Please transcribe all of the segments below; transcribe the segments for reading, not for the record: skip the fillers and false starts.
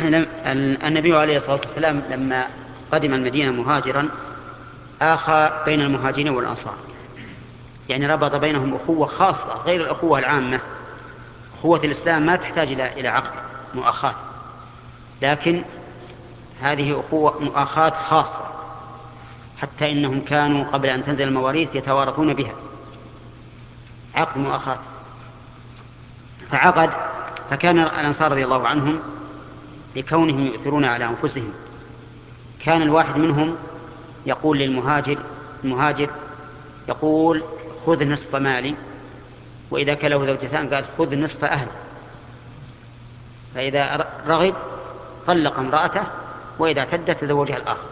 النبي عليه الصلاة والسلام لما قدم المدينة مهاجرا آخى بين المهاجرين والأنصار، يعني ربط بينهم أخوة خاصة غير الأخوة العامة. أخوة الإسلام ما تحتاج إلى عقد مؤاخاة، لكن هذه أخوة مؤاخاة خاصة، حتى إنهم كانوا قبل أن تنزل المواريث يتوارثون بها، عقد مؤاخاة. فكان الأنصار رضي الله عنهم لكونهم يؤثرون على أنفسهم، كان الواحد منهم يقول المهاجر يقول خذ نصف مالي، وإذا كان له زوجتان قال خذ نصف أهلي، فإذا رغب طلق امرأته، وإذا اعتدت تزوجها الآخر.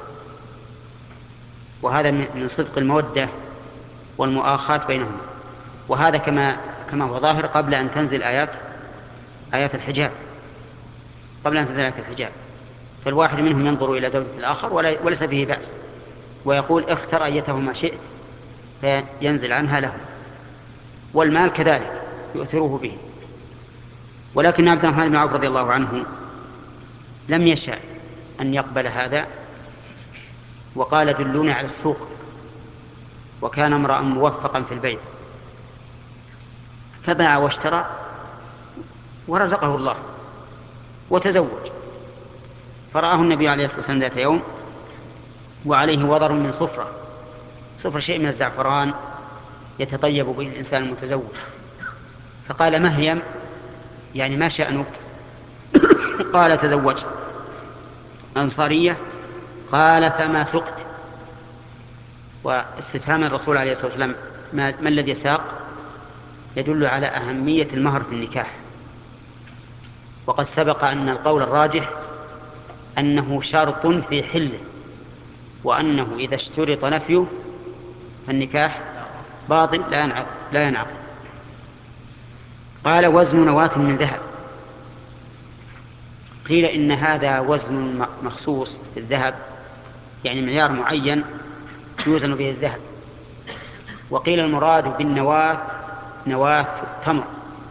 وهذا من صدق المودة والمؤاخاة بينهم، وهذا كما هو ظاهر قبل أن تنزل آيات الحجاب. فالواحد منهم ينظر إلى زوجة الآخر وليس فيه بأس، ويقول اختر أيتهما شئت، فينزل عنها له. والمال كذلك يؤثره به. ولكن عبد الرحمن بن عوف رضي الله عنه لم يشاء أن يقبل هذا، وقال دلوني على السوق، وكان امرأ موفقا في البيع، فباع واشترى ورزقه الله وتزوج. فرآه النبي عليه الصلاة والسلام ذات يوم وعليه وضر من صفرة شيء من الزعفران يتطيب به الإنسان المتزوج، فقال مهيم، يعني ما شأنك؟ قال تزوجت أنصارية. قال فما سقت؟ واستفهام الرسول عليه الصلاة والسلام ما الذي ساق يدل على أهمية المهر في النكاح. وقد سبق أن القول الراجح أنه شرط في حله، وأنه إذا اشترط نفيه فالنكاح باطل لا ينعقد. قال وزن نواة من ذهب. قيل إن هذا وزن مخصوص في الذهب، يعني معيار معين يوزن به الذهب. وقيل المراد بالنواة نواة تمر،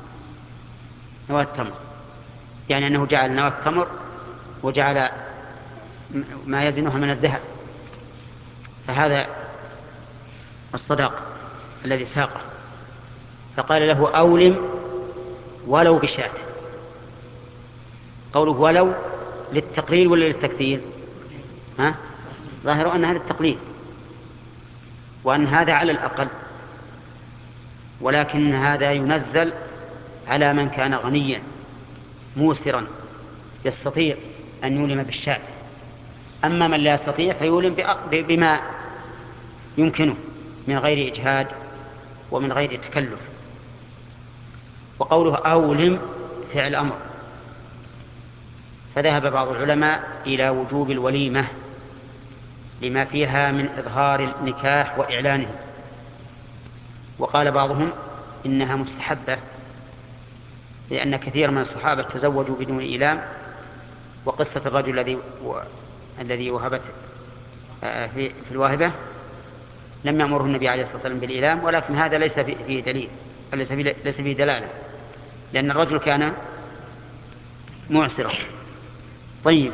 يعني أنه جعل نواة تمر وجعل ما يزنها من الذهب، فهذا الصداق الذي ساقه. فقال له أولم ولو بشاة. قوله ولو للتقليل ولا للتكثير؟ ظاهر أن هذا التقليل، وأن هذا على الأقل، ولكن هذا ينزل على من كان غنيا موسرا يستطيع أن يولم بالشاة. أما من لا يستطيع فيولم بما يمكنه من غير إجهاد ومن غير تكلف. وقوله أولم فعل أمر، فذهب بعض العلماء إلى وجوب الوليمة لما فيها من إظهار النكاح وإعلانه، وقال بعضهم إنها مستحبة، لأن كثير من الصحابة تزوجوا بدون إيلام. وقصة الرجل الذي وهبت في الواهبة لم يأمره النبي عليه الصلاة والسلام بالإيلام، ولكن هذا ليس فيه دليل، ليس فيه دلالة، لأن الرجل كان معسرا. طيب،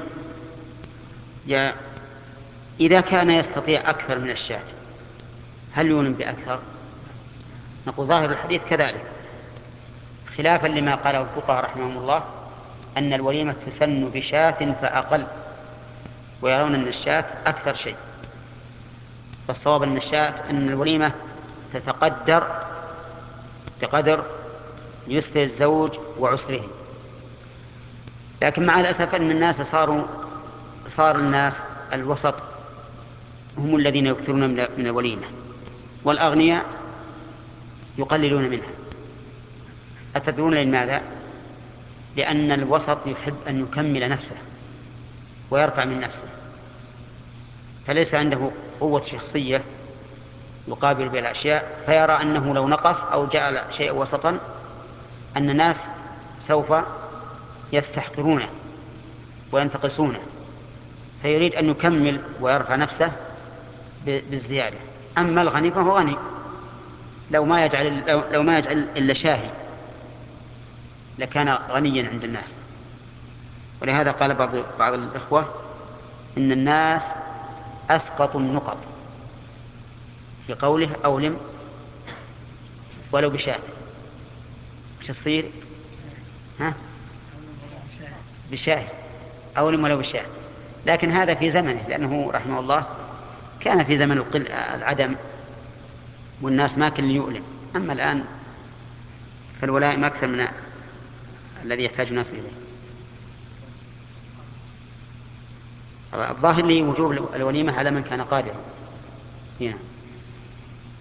إذا كان يستطيع أكثر من الشاة هل يولم بأكثر؟ نقول ظاهر الحديث كذلك، خلافا لما قاله الفقهاء رحمهم الله أن الوليمة تسن بشاة فأقل، ويرون أن الشاة أكثر شيء. فالصواب أن الوليمة تتقدر بقدر يسر الزوج وعسره. لكن مع الأسف أن الناس صار الناس الوسط هم الذين يكثرون من الوليمة، والأغنياء يقللون منها. أتدرون لماذا؟ لأن الوسط يحب أن يكمل نفسه ويرفع من نفسه، فليس عنده قوة شخصية يقابل بالأشياء، فيرى أنه لو نقص أو جعل شيء وسطا أن الناس سوف يستحقرونه وينتقصونه، فيريد أن يكمل ويرفع نفسه بالزيادة. أما الغني فهو غني، لو ما يجعل إلا شاهي لكان غنيا عند الناس. ولهذا قال بعض الإخوة إن الناس أسقطوا النقط في قوله أولم ولو بشاة. وش تصير؟ ها؟ بشاه، أولم ولو بشاه. لكن هذا في زمنه، لأنه رحمه الله كان في زمن العدم والناس ما كل يؤلم. أما الآن فالولائم أكثر من الذي يحتاج الناس إليه. الظاهر لي وجوب الوليمة على من كان قادرا. هنا